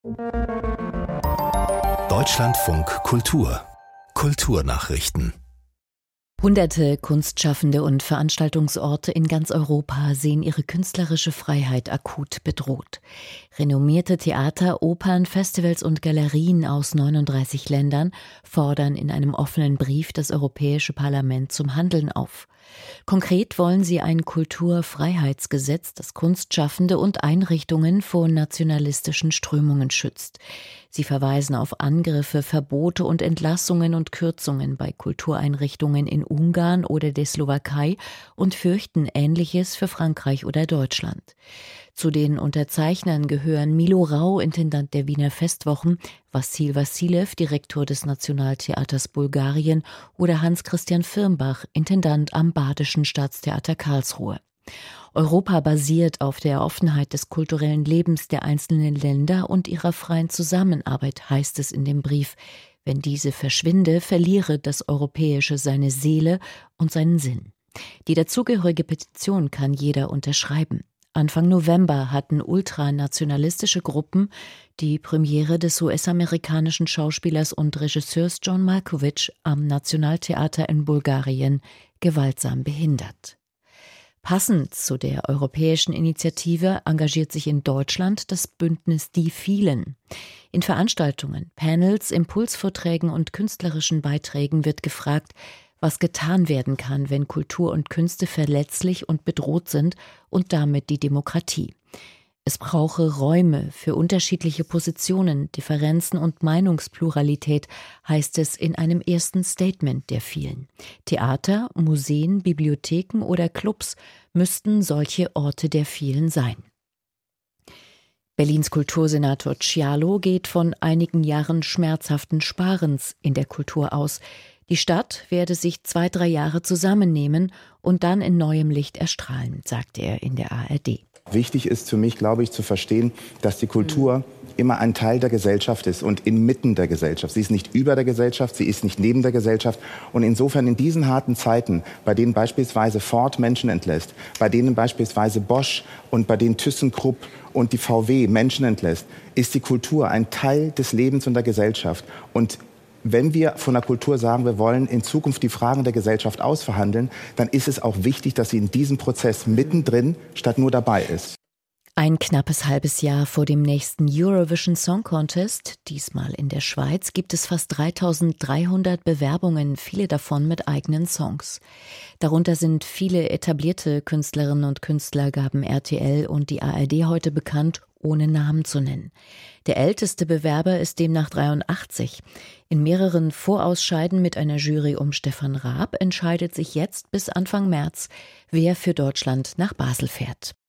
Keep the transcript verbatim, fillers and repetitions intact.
Deutschlandfunk Kultur Kulturnachrichten. Hunderte Kunstschaffende und Veranstaltungsorte in ganz Europa sehen ihre künstlerische Freiheit akut bedroht. Renommierte Theater, Opern, Festivals und Galerien aus neununddreißig Ländern fordern in einem offenen Brief das Europäische Parlament zum Handeln auf. Konkret wollen sie ein Kulturfreiheitsgesetz, das Kunstschaffende und Einrichtungen vor nationalistischen Strömungen schützt. Sie verweisen auf Angriffe, Verbote und Entlassungen und Kürzungen bei Kultureinrichtungen in Ungarn oder der Slowakei und fürchten Ähnliches für Frankreich oder Deutschland. Zu den Unterzeichnern gehören Milo Rau, Intendant der Wiener Festwochen, Wassil Wassilew, Direktor des Nationaltheaters Bulgarien oder Hans-Christian Firmbach, Intendant am Badischen Staatstheater Karlsruhe. Europa basiert auf der Offenheit des kulturellen Lebens der einzelnen Länder und ihrer freien Zusammenarbeit, heißt es in dem Brief. Wenn diese verschwinde, verliere das Europäische seine Seele und seinen Sinn. Die dazugehörige Petition kann jeder unterschreiben. Anfang November hatten ultranationalistische Gruppen die Premiere des U S-amerikanischen Schauspielers und Regisseurs John Malkovich am Nationaltheater in Bulgarien gewaltsam behindert. Passend zu der europäischen Initiative engagiert sich in Deutschland das Bündnis Die Vielen. In Veranstaltungen, Panels, Impulsvorträgen und künstlerischen Beiträgen wird gefragt, was getan werden kann, wenn Kultur und Künste verletzlich und bedroht sind und damit die Demokratie. Es brauche Räume für unterschiedliche Positionen, Differenzen und Meinungspluralität, heißt es in einem ersten Statement der Vielen. Theater, Museen, Bibliotheken oder Clubs müssten solche Orte der Vielen sein. Berlins Kultursenator Cialo geht von einigen Jahren schmerzhaften Sparens in der Kultur aus. Die Stadt werde sich zwei, drei Jahre zusammennehmen und dann in neuem Licht erstrahlen, sagte er in der A R D. Wichtig ist für mich, glaube ich, zu verstehen, dass die Kultur immer ein Teil der Gesellschaft ist und inmitten der Gesellschaft. Sie ist nicht über der Gesellschaft, sie ist nicht neben der Gesellschaft. Und insofern in diesen harten Zeiten, bei denen beispielsweise Ford Menschen entlässt, bei denen beispielsweise Bosch und bei denen ThyssenKrupp und die V W Menschen entlässt, ist die Kultur ein Teil des Lebens und der Gesellschaft. Und wenn wir von der Kultur sagen, wir wollen in Zukunft die Fragen der Gesellschaft ausverhandeln, dann ist es auch wichtig, dass sie in diesem Prozess mittendrin statt nur dabei ist. Ein knappes halbes Jahr vor dem nächsten Eurovision Song Contest, diesmal in der Schweiz, gibt es fast dreitausenddreihundert Bewerbungen, viele davon mit eigenen Songs. Darunter sind viele etablierte Künstlerinnen und Künstler, gaben R T L und die A R D heute bekannt, ohne Namen zu nennen. Der älteste Bewerber ist demnach dreiundachtzig. In mehreren Vorausscheiden mit einer Jury um Stefan Raab entscheidet sich jetzt bis Anfang März, wer für Deutschland nach Basel fährt.